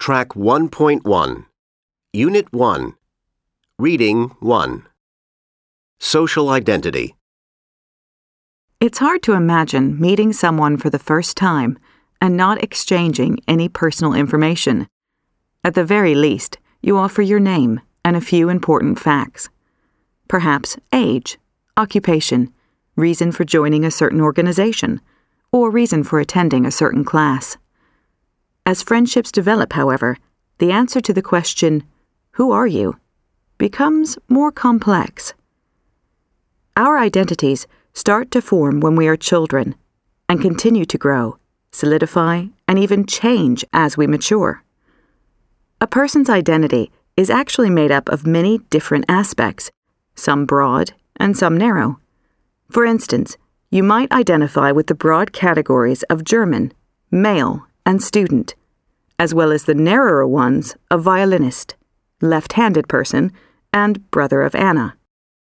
Track 1.1, Unit 1, Reading 1. Social Identity. It's hard to imagine meeting someone for the first time and not exchanging any personal information. At the very least, you offer your name and a few important facts. Perhaps age, occupation, reason for joining a certain organization, or reason for attending a certain class. As friendships develop, however, the answer to the question, "Who are you?" becomes more complex. Our identities start to form when we are children and continue to grow, solidify, and even change as we mature. A person's identity is actually made up of many different aspects, some broad and some narrow. For instance, you might identify with the broad categories of German, male, and student, as well as the narrower ones of violinist, left-handed person, and brother of Anna.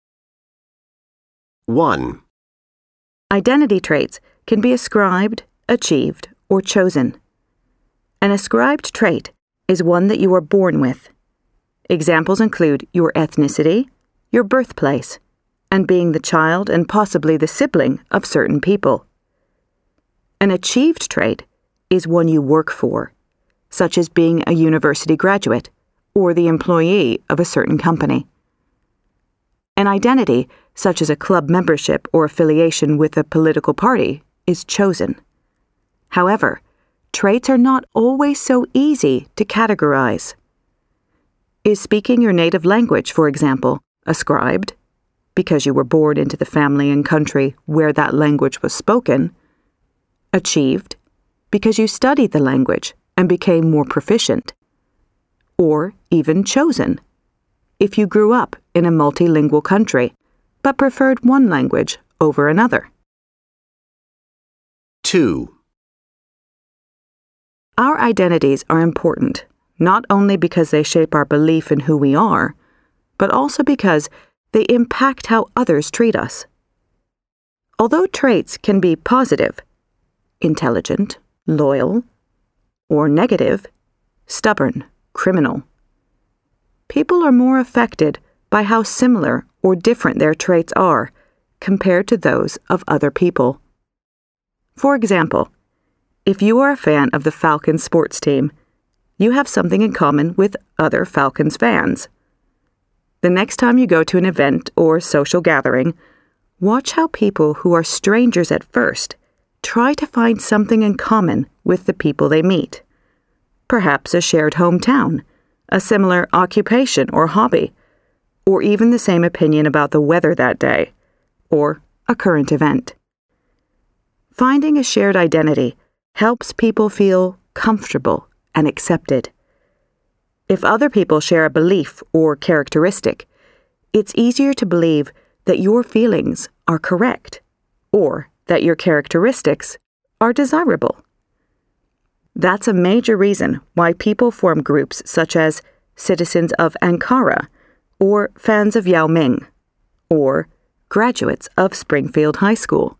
1. Identity traits can be ascribed, achieved, or chosen. An ascribed trait is one that you are born with. Examples include your ethnicity, your birthplace, and being the child and possibly the sibling of certain people. An achieved trait is one you work for, such as being a university graduate or the employee of a certain company. An identity, such as a club membership or affiliation with a political party, is chosen. However, traits are not always so easy to categorize. Is speaking your native language, for example, ascribed, because you were born into the family and country where that language was spoken? Achieved, because you studied the language and became more proficient? Or even chosen, if you grew up in a multilingual country but preferred one language over another? 2. Our identities are important, not only because they shape our belief in who we are, but also because they impact how others treat us. Although traits can be positive, intelligent, loyal, or negative, stubborn, criminal, people are more affected by how similar or different their traits are compared to those of other people. For example, if you are a fan of the Falcons sports team, you have something in common with other Falcons fans. The next time you go to an event or social gathering, watch how people who are strangers at first try to find something in common with the people they meet. Perhaps a shared hometown, a similar occupation or hobby, or even the same opinion about the weather that day, or a current event. Finding a shared identity helps people feel comfortable and accepted. If other people share a belief or characteristic, it's easier to believe that your feelings are correct, or that your characteristics are desirable. That's a major reason why people form groups such as Citizens of Ankara, or fans of Yao Ming, or graduates of Springfield High School.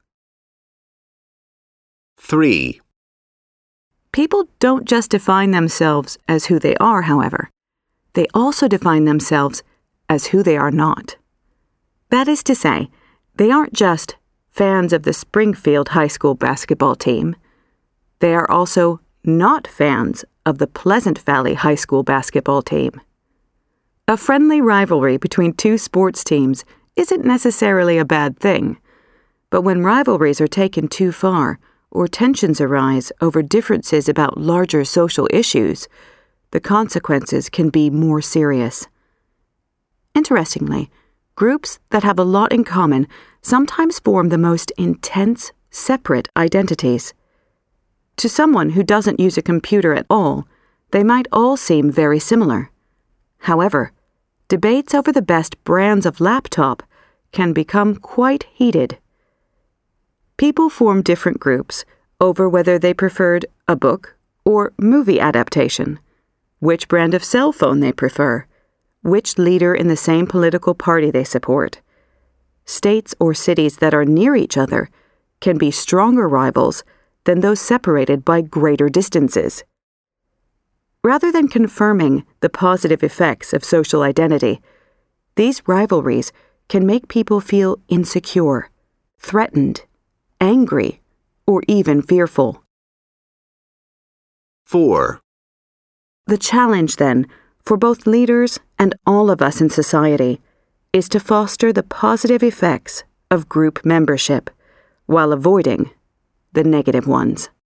3. People don't just define themselves as who they are, however. They also define themselves as who they are not. That is to say, they aren't just fans of the Springfield High School basketball team. They are also not fans of the Pleasant Valley High School basketball team. A friendly rivalry between two sports teams isn't necessarily a bad thing, but when rivalries are taken too far or tensions arise over differences about larger social issues, the consequences can be more serious. Interestingly, groups that have a lot in common sometimes form the most intense, separate identities. To someone who doesn't use a computer at all, they might all seem very similar. However, debates over the best brands of laptop can become quite heated. People form different groups over whether they preferred a book or movie adaptation, which brand of cell phone they prefer, which leader in the same political party they support. States or cities that are near each other can be stronger rivals than those separated by greater distances. Rather than confirming the positive effects of social identity, these rivalries can make people feel insecure, threatened, angry, or even fearful. 4. The challenge, then, for both leaders and all of us in society is to foster the positive effects of group membership while avoiding the negative ones.